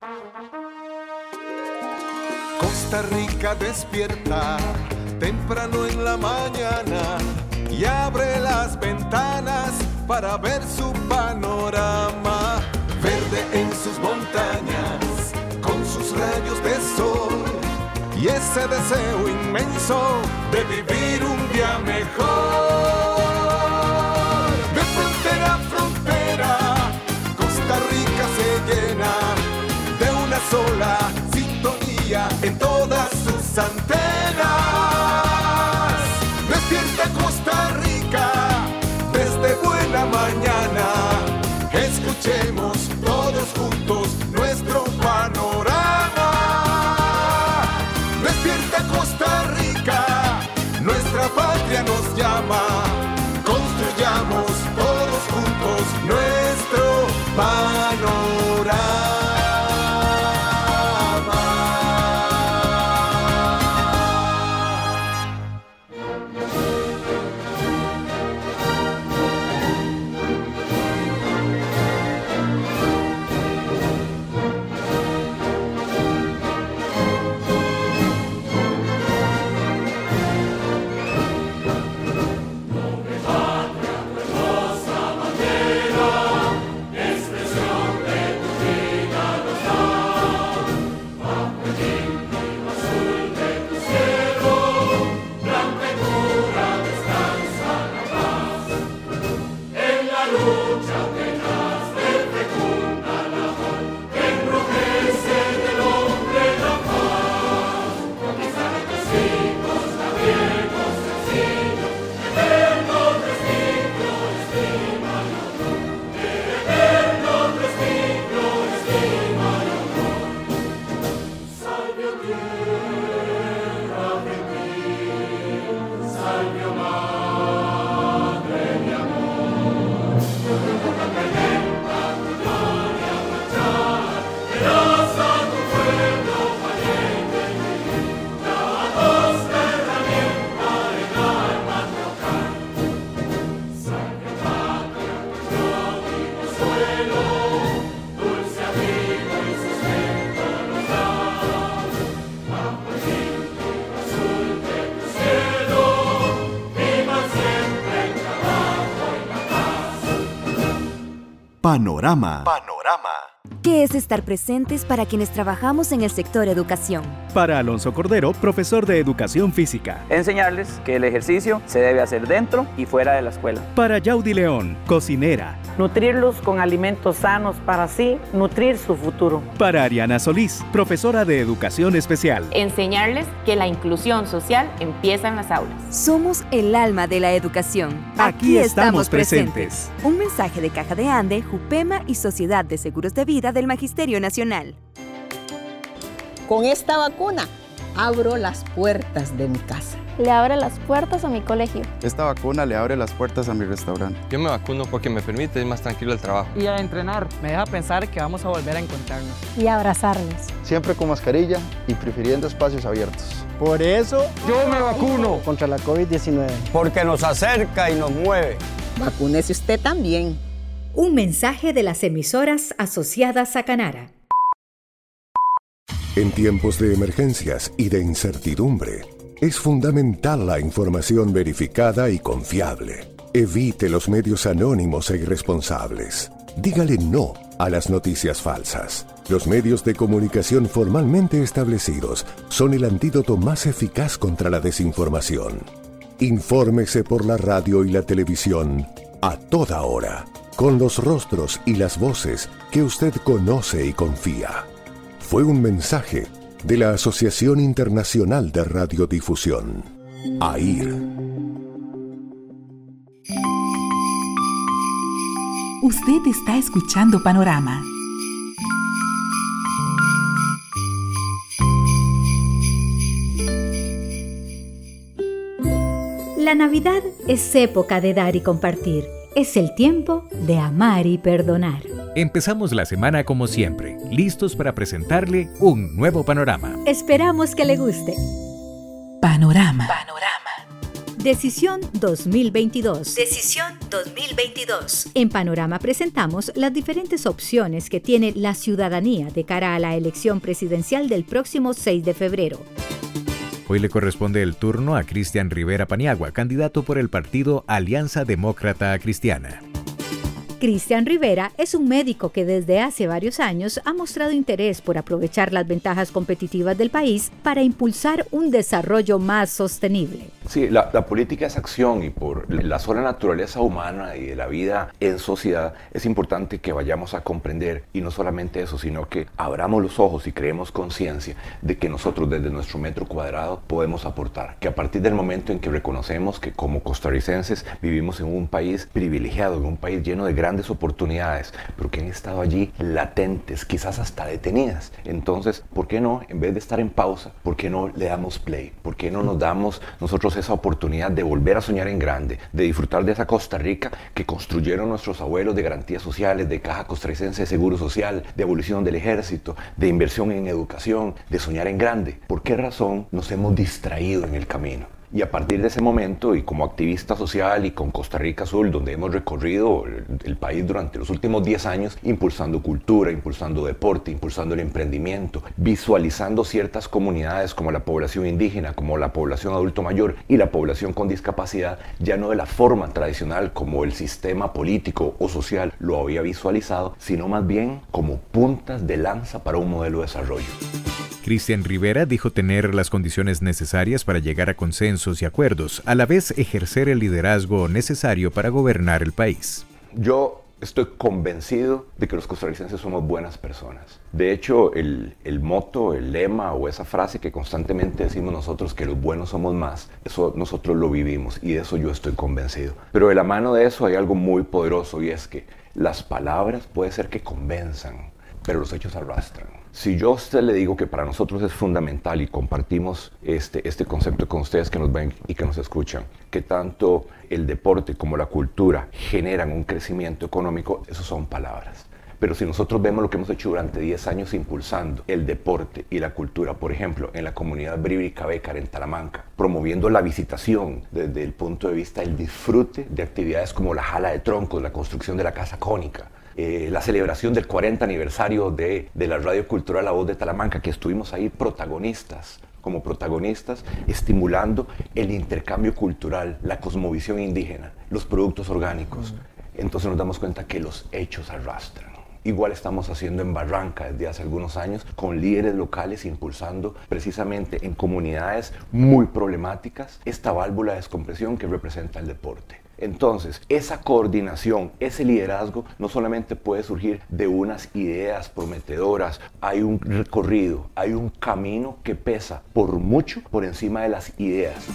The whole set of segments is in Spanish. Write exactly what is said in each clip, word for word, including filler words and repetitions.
Costa Rica despierta temprano en la mañana y abre las ventanas para ver su panorama. Verde en sus montañas, con sus rayos de sol y ese deseo inmenso de vivir un día mejor. De frontera a frontera, Costa Rica se llena de una sola sintonía en todas sus antenas. Despierta Costa Rica desde buena mañana. Escuchemos todos juntos nuestro panorama. Despierta Costa Rica, nuestra patria nos llama. Construyamos todos juntos nuestro panorama. Panorama. Panorama. ¿Qué es estar presentes para quienes trabajamos en el sector educación? Para Alonso Cordero, profesor de Educación Física. Enseñarles que el ejercicio se debe hacer dentro y fuera de la escuela. Para Yaudy León, cocinera. Nutrirlos con alimentos sanos para así nutrir su futuro. Para Ariana Solís, profesora de Educación Especial. Enseñarles que la inclusión social empieza en las aulas. Somos el alma de la educación. Aquí, Aquí estamos presentes. presentes. Un mensaje de Caja de Ande, Jupema y Sociedad de Seguros de Vida del Magisterio Nacional. Con esta vacuna abro las puertas de mi casa. Le abre las puertas a mi colegio. Esta vacuna le abre las puertas a mi restaurante. Yo me vacuno porque me permite ir más tranquilo al trabajo. Y a entrenar me deja pensar que vamos a volver a encontrarnos. Y a abrazarnos. Siempre con mascarilla y prefiriendo espacios abiertos. Por eso yo me vacuno contra la COVID diecinueve. Porque nos acerca y nos mueve. Vacúnese usted también. Un mensaje de las emisoras asociadas a Canara. En tiempos de emergencias y de incertidumbre, es fundamental la información verificada y confiable. Evite los medios anónimos e irresponsables. Dígale no a las noticias falsas. Los medios de comunicación formalmente establecidos son el antídoto más eficaz contra la desinformación. Infórmese por la radio y la televisión a toda hora, con los rostros y las voces que usted conoce y confía. Fue un mensaje de la Asociación Internacional de Radiodifusión, A I R. Usted está escuchando Panorama. La Navidad es época de dar y compartir. Es el tiempo de amar y perdonar. Empezamos la semana como siempre, listos para presentarle un nuevo panorama. Esperamos que le guste. Panorama. Panorama. Decisión dos mil veintidós. Decisión dos mil veintidós. En Panorama presentamos las diferentes opciones que tiene la ciudadanía de cara a la elección presidencial del próximo seis de febrero. Hoy le corresponde el turno a Cristian Rivera Paniagua, candidato por el partido Alianza Demócrata Cristiana. Cristian Rivera es un médico que desde hace varios años ha mostrado interés por aprovechar las ventajas competitivas del país para impulsar un desarrollo más sostenible. Sí, la, la política es acción y por la sola naturaleza humana y de la vida en sociedad es importante que vayamos a comprender, y no solamente eso, sino que abramos los ojos y creemos conciencia de que nosotros desde nuestro metro cuadrado podemos aportar, que a partir del momento en que reconocemos que como costarricenses vivimos en un país privilegiado, en un país lleno de grandes oportunidades, pero que han estado allí latentes, quizás hasta detenidas. Entonces, ¿por qué no, en vez de estar en pausa, por qué no le damos play? ¿Por qué no nos damos nosotros esa oportunidad de volver a soñar en grande, de disfrutar de esa Costa Rica que construyeron nuestros abuelos, de garantías sociales, de Caja Costarricense de Seguro Social, de abolición del ejército, de inversión en educación, de soñar en grande? ¿Por qué razón nos hemos distraído en el camino? Y a partir de ese momento, y como activista social y con Costa Rica Azul, donde hemos recorrido el, el país durante los últimos diez años, impulsando cultura, impulsando deporte, impulsando el emprendimiento, visualizando ciertas comunidades como la población indígena, como la población adulto mayor y la población con discapacidad, ya no de la forma tradicional como el sistema político o social lo había visualizado, sino más bien como puntas de lanza para un modelo de desarrollo. Cristian Rivera dijo tener las condiciones necesarias para llegar a consensos y acuerdos, a la vez ejercer el liderazgo necesario para gobernar el país. Yo estoy convencido de que los costarricenses somos buenas personas. De hecho, el, el moto, el lema o esa frase que constantemente decimos nosotros, que los buenos somos más, eso nosotros lo vivimos y de eso yo estoy convencido. Pero de la mano de eso hay algo muy poderoso, y es que las palabras puede ser que convenzan, pero los hechos arrastran. Si yo a usted le digo que para nosotros es fundamental, y compartimos este, este concepto con ustedes que nos ven y que nos escuchan, que tanto el deporte como la cultura generan un crecimiento económico, eso son palabras. Pero si nosotros vemos lo que hemos hecho durante diez años impulsando el deporte y la cultura, por ejemplo, en la comunidad Bribri-Cabécar en Talamanca, promoviendo la visitación desde el punto de vista del disfrute de actividades como la jala de troncos, la construcción de la casa cónica, Eh, la celebración del cuarenta aniversario de, de la Radio Cultural La Voz de Talamanca, que estuvimos ahí protagonistas, como protagonistas, estimulando el intercambio cultural, la cosmovisión indígena, los productos orgánicos. Entonces nos damos cuenta que los hechos arrastran. Igual estamos haciendo en Barranca desde hace algunos años, con líderes locales impulsando precisamente en comunidades muy problemáticas esta válvula de descompresión que representa el deporte. Entonces, esa coordinación, ese liderazgo, no solamente puede surgir de unas ideas prometedoras, hay un recorrido, hay un camino que pesa por mucho por encima de las ideas.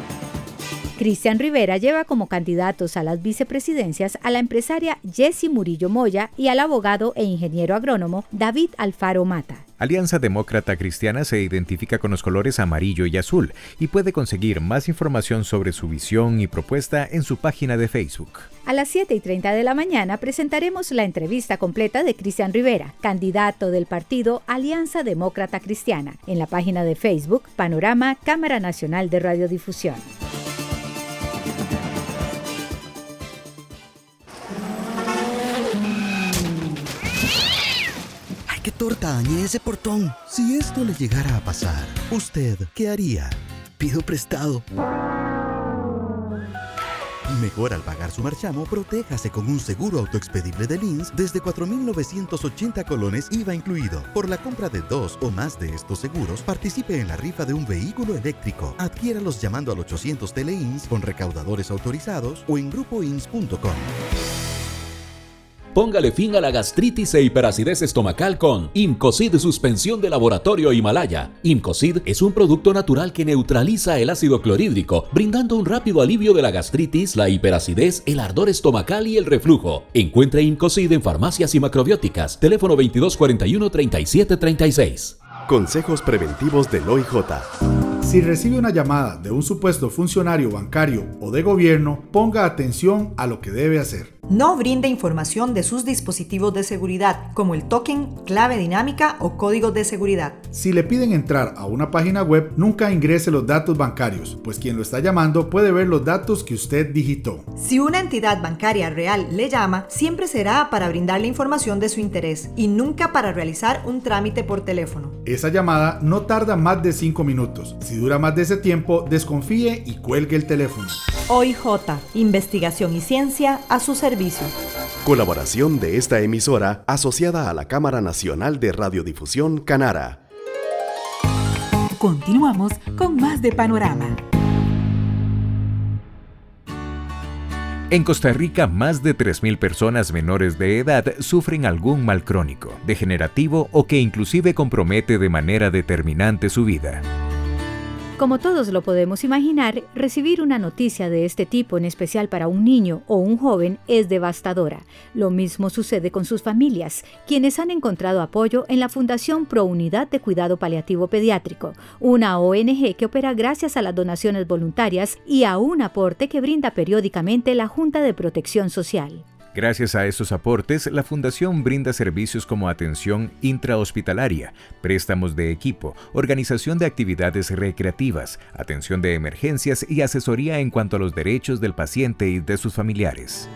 Cristian Rivera lleva como candidatos a las vicepresidencias a la empresaria Jessie Murillo Moya y al abogado e ingeniero agrónomo David Alfaro Mata. Alianza Demócrata Cristiana se identifica con los colores amarillo y azul y puede conseguir más información sobre su visión y propuesta en su página de Facebook. A las siete y treinta de la mañana presentaremos la entrevista completa de Cristian Rivera, candidato del partido Alianza Demócrata Cristiana, en la página de Facebook Panorama Cámara Nacional de Radiodifusión. ¡Qué torta! Dañé ese portón. Si esto le llegara a pasar, ¿usted qué haría? Pido prestado. Mejor al pagar su marchamo, protéjase con un seguro autoexpedible de Lins desde cuatro mil novecientos ochenta colones I V A incluido. Por la compra de dos o más de estos seguros, participe en la rifa de un vehículo eléctrico. Adquiéralos llamando al ochocientos T L I N S con recaudadores autorizados o en grupo ins punto com. Póngale fin a la gastritis e hiperacidez estomacal con Imcocid Suspensión de Laboratorio Himalaya. Imcocid es un producto natural que neutraliza el ácido clorhídrico, brindando un rápido alivio de la gastritis, la hiperacidez, el ardor estomacal y el reflujo. Encuentre Imcocid en farmacias y macrobióticas. Teléfono veintidós cuarenta y uno, treinta y siete treinta y seis. Consejos preventivos del O I J. Si recibe una llamada de un supuesto funcionario bancario o de gobierno, ponga atención a lo que debe hacer. No brinde información de sus dispositivos de seguridad, como el token, clave dinámica o códigos de seguridad. Si le piden entrar a una página web, nunca ingrese los datos bancarios, pues quien lo está llamando puede ver los datos que usted digitó. Si una entidad bancaria real le llama, siempre será para brindarle información de su interés y nunca para realizar un trámite por teléfono. Esa llamada no tarda más de cinco minutos. Si dura más de ese tiempo, desconfíe y cuelgue el teléfono. O I J, investigación y ciencia a su servicio. Colaboración de esta emisora asociada a la Cámara Nacional de Radiodifusión Canara. Continuamos con más de Panorama. En Costa Rica, más de tres mil personas menores de edad sufren algún mal crónico, degenerativo o que inclusive compromete de manera determinante su vida. Como todos lo podemos imaginar, recibir una noticia de este tipo, en especial para un niño o un joven, es devastadora. Lo mismo sucede con sus familias, quienes han encontrado apoyo en la Fundación Pro Unidad de Cuidado Paliativo Pediátrico, una O N G que opera gracias a las donaciones voluntarias y a un aporte que brinda periódicamente la Junta de Protección Social. Gracias a estos aportes, la Fundación brinda servicios como atención intrahospitalaria, préstamos de equipo, organización de actividades recreativas, atención de emergencias y asesoría en cuanto a los derechos del paciente y de sus familiares.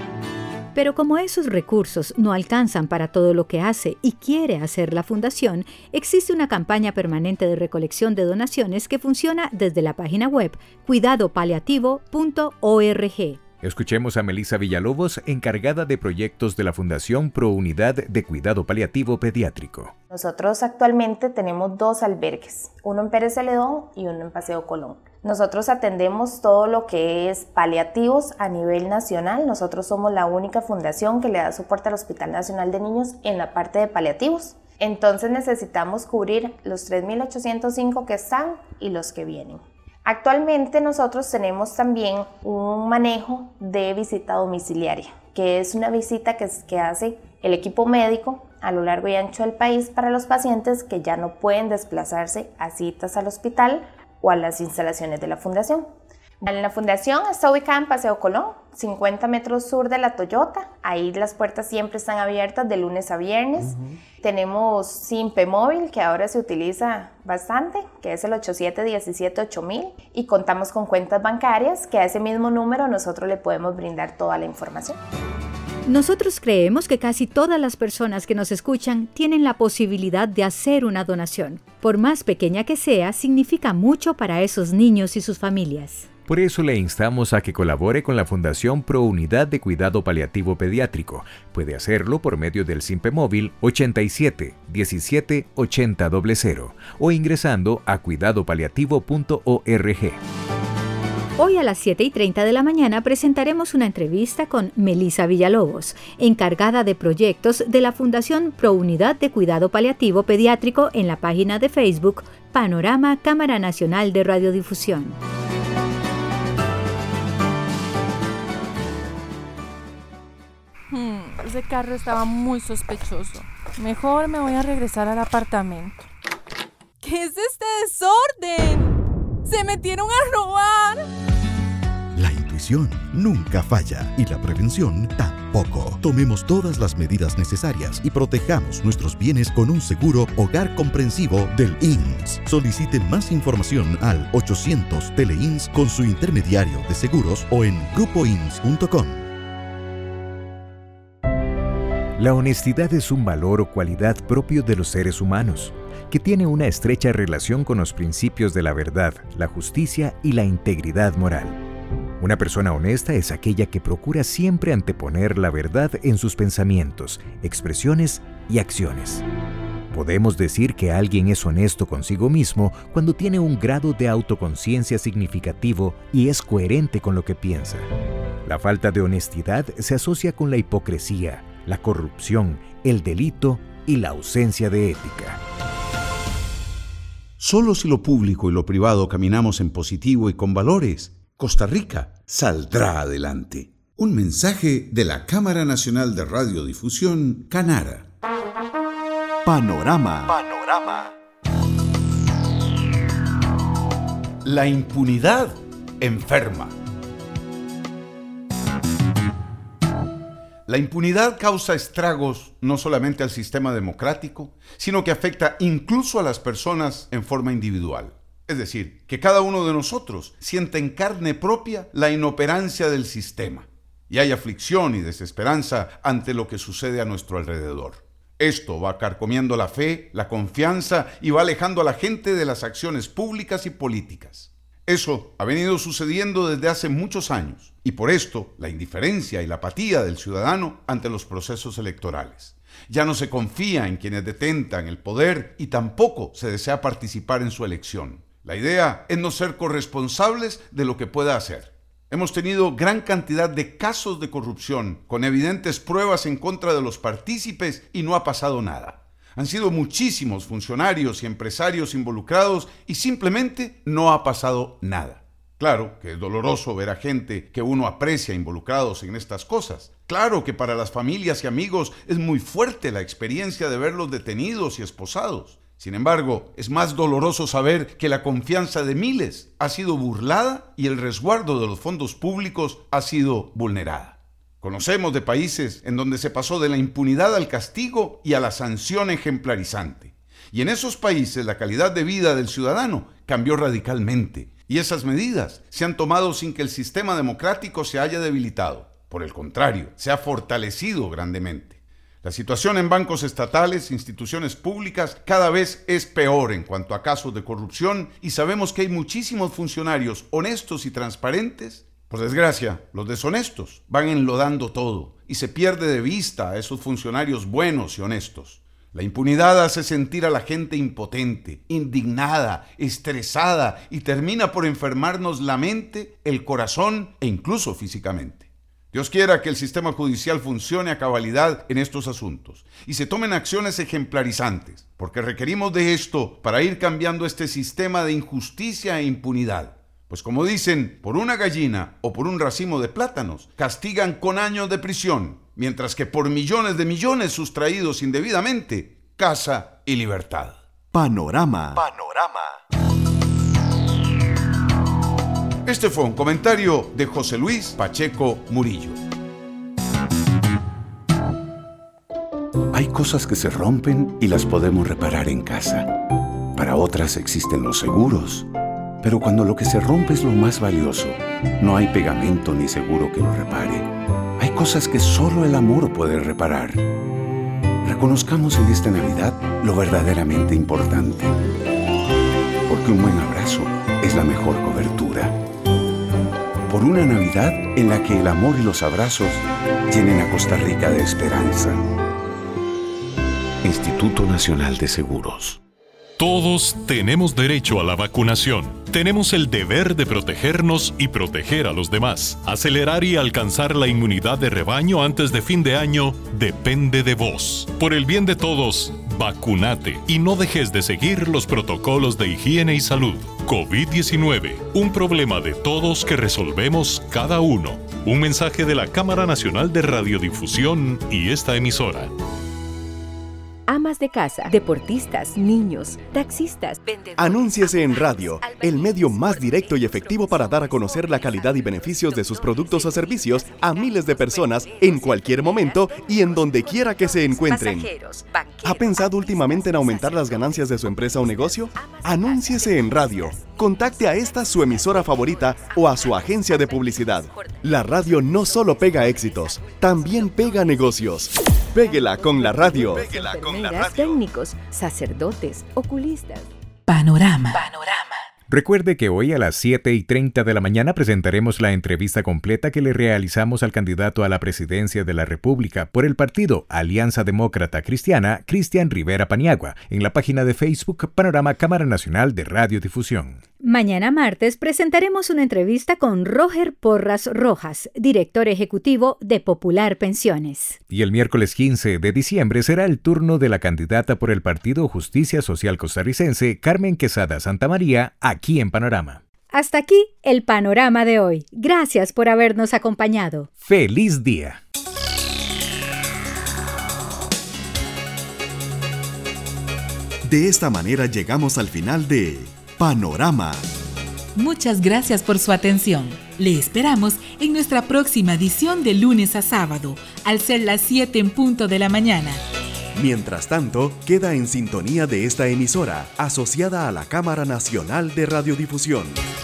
Pero como esos recursos no alcanzan para todo lo que hace y quiere hacer la Fundación, existe una campaña permanente de recolección de donaciones que funciona desde la página web cuidado paliativo punto org. Escuchemos a Melissa Villalobos, encargada de proyectos de la Fundación Pro Unidad de Cuidado Paliativo Pediátrico. Nosotros actualmente tenemos dos albergues, uno en Pérez Celedón y uno en Paseo Colón. Nosotros atendemos todo lo que es paliativos a nivel nacional. Nosotros somos la única fundación que le da soporte al Hospital Nacional de Niños en la parte de paliativos. Entonces necesitamos cubrir los tres mil ochocientos cinco que están y los que vienen. Actualmente nosotros tenemos también un manejo de visita domiciliaria, que es una visita que, que hace el equipo médico a lo largo y ancho del país para los pacientes que ya no pueden desplazarse a citas al hospital o a las instalaciones de la Fundación. La Fundación está ubicada en Paseo Colón, cincuenta metros sur de la Toyota. Ahí las puertas siempre están abiertas de lunes a viernes. Uh-huh. Tenemos Simpe Móvil, que ahora se utiliza bastante, que es el ocho siete uno siete ocho mil. Y contamos con cuentas bancarias, que a ese mismo número nosotros le podemos brindar toda la información. Nosotros creemos que casi todas las personas que nos escuchan tienen la posibilidad de hacer una donación. Por más pequeña que sea, significa mucho para esos niños y sus familias. Por eso le instamos a que colabore con la Fundación Pro Unidad de Cuidado Paliativo Pediátrico. Puede hacerlo por medio del Simpe Móvil ochenta y siete diecisiete ochenta cero cero o ingresando a cuidado paliativo punto org. Hoy a las siete y treinta de la mañana presentaremos una entrevista con Melissa Villalobos, encargada de proyectos de la Fundación Pro Unidad de Cuidado Paliativo Pediátrico en la página de Facebook Panorama Cámara Nacional de Radiodifusión. Hmm, ese carro estaba muy sospechoso. Mejor me voy a regresar al apartamento. ¿Qué es este desorden? ¡Se metieron a robar! La intuición nunca falla y la prevención tampoco. Tomemos todas las medidas necesarias y protejamos nuestros bienes con un seguro hogar comprensivo del I N S. Solicite más información al ochocientos Tele I N S con su intermediario de seguros o en grupo I N S punto com. La honestidad es un valor o cualidad propio de los seres humanos, que tiene una estrecha relación con los principios de la verdad, la justicia y la integridad moral. Una persona honesta es aquella que procura siempre anteponer la verdad en sus pensamientos, expresiones y acciones. Podemos decir que alguien es honesto consigo mismo cuando tiene un grado de autoconciencia significativo y es coherente con lo que piensa. La falta de honestidad se asocia con la hipocresía, la corrupción, el delito y la ausencia de ética. Solo si lo público y lo privado caminamos en positivo y con valores, Costa Rica saldrá adelante. Un mensaje de la Cámara Nacional de Radiodifusión, Canara. Panorama. Panorama. La impunidad enferma. La impunidad causa estragos no solamente al sistema democrático, sino que afecta incluso a las personas en forma individual. Es decir, que cada uno de nosotros sienta en carne propia la inoperancia del sistema y hay aflicción y desesperanza ante lo que sucede a nuestro alrededor. Esto va carcomiendo la fe, la confianza y va alejando a la gente de las acciones públicas y políticas. Eso ha venido sucediendo desde hace muchos años y por esto la indiferencia y la apatía del ciudadano ante los procesos electorales. Ya no se confía en quienes detentan el poder y tampoco se desea participar en su elección. La idea es no ser corresponsables de lo que pueda hacer. Hemos tenido gran cantidad de casos de corrupción con evidentes pruebas en contra de los partícipes y no ha pasado nada. Han sido muchísimos funcionarios y empresarios involucrados y simplemente no ha pasado nada. Claro que es doloroso ver a gente que uno aprecia involucrados en estas cosas. Claro que para las familias y amigos es muy fuerte la experiencia de verlos detenidos y esposados. Sin embargo, es más doloroso saber que la confianza de miles ha sido burlada y el resguardo de los fondos públicos ha sido vulnerada. Conocemos de países en donde se pasó de la impunidad al castigo y a la sanción ejemplarizante. Y en esos países la calidad de vida del ciudadano cambió radicalmente. Y esas medidas se han tomado sin que el sistema democrático se haya debilitado. Por el contrario, se ha fortalecido grandemente. La situación en bancos estatales, instituciones públicas, cada vez es peor en cuanto a casos de corrupción y sabemos que hay muchísimos funcionarios honestos y transparentes. Por desgracia, los deshonestos van enlodando todo y se pierde de vista a esos funcionarios buenos y honestos. La impunidad hace sentir a la gente impotente, indignada, estresada y termina por enfermarnos la mente, el corazón e incluso físicamente. Dios quiera que el sistema judicial funcione a cabalidad en estos asuntos y se tomen acciones ejemplarizantes, porque requerimos de esto para ir cambiando este sistema de injusticia e impunidad. Pues como dicen, por una gallina o por un racimo de plátanos, castigan con años de prisión, mientras que por millones de millones sustraídos indebidamente, casa y libertad. Panorama. Panorama. Este fue un comentario de José Luis Pacheco Murillo. Hay cosas que se rompen y las podemos reparar en casa. Para otras existen los seguros. Pero cuando lo que se rompe es lo más valioso, no hay pegamento ni seguro que lo repare. Hay cosas que solo el amor puede reparar. Reconozcamos en esta Navidad lo verdaderamente importante. Porque un buen abrazo es la mejor cobertura. Por una Navidad en la que el amor y los abrazos llenen a Costa Rica de esperanza. Instituto Nacional de Seguros. Todos tenemos derecho a la vacunación. Tenemos el deber de protegernos y proteger a los demás. Acelerar y alcanzar la inmunidad de rebaño antes de fin de año depende de vos. Por el bien de todos, vacunate y no dejes de seguir los protocolos de higiene y salud. COVID diecinueve, un problema de todos que resolvemos cada uno. Un mensaje de la Cámara Nacional de Radiodifusión y esta emisora. Amas de casa, deportistas, niños, taxistas, vendedores. Anúnciese en radio, el medio más directo y efectivo para dar a conocer la calidad y beneficios de sus productos o servicios a miles de personas en cualquier momento y en donde quiera que se encuentren. ¿Ha pensado últimamente en aumentar las ganancias de su empresa o negocio? Anúnciese en radio. Contacte a esta su emisora favorita o a su agencia de publicidad. La radio no solo pega éxitos, también pega negocios. Péguela con la radio. Péguela con la radio. Técnicos, sacerdotes, oculistas. Panorama. Panorama. Recuerde que hoy a las siete y treinta de la mañana presentaremos la entrevista completa que le realizamos al candidato a la presidencia de la República por el partido Alianza Demócrata Cristiana, Cristian Rivera Paniagua, en la página de Facebook Panorama Cámara Nacional de Radiodifusión. Mañana martes presentaremos una entrevista con Roger Porras Rojas, director ejecutivo de Popular Pensiones. Y el miércoles quince de diciembre será el turno de la candidata por el Partido Justicia Social Costarricense, Carmen Quesada Santamaría, aquí en Panorama. Hasta aquí el panorama de hoy. Gracias por habernos acompañado. ¡Feliz día! De esta manera llegamos al final de Panorama, muchas gracias por su atención. Le esperamos en nuestra próxima edición de lunes a sábado, al ser las siete en punto de la mañana. Mientras tanto, queda en sintonía de esta emisora, asociada a la Cámara Nacional de Radiodifusión.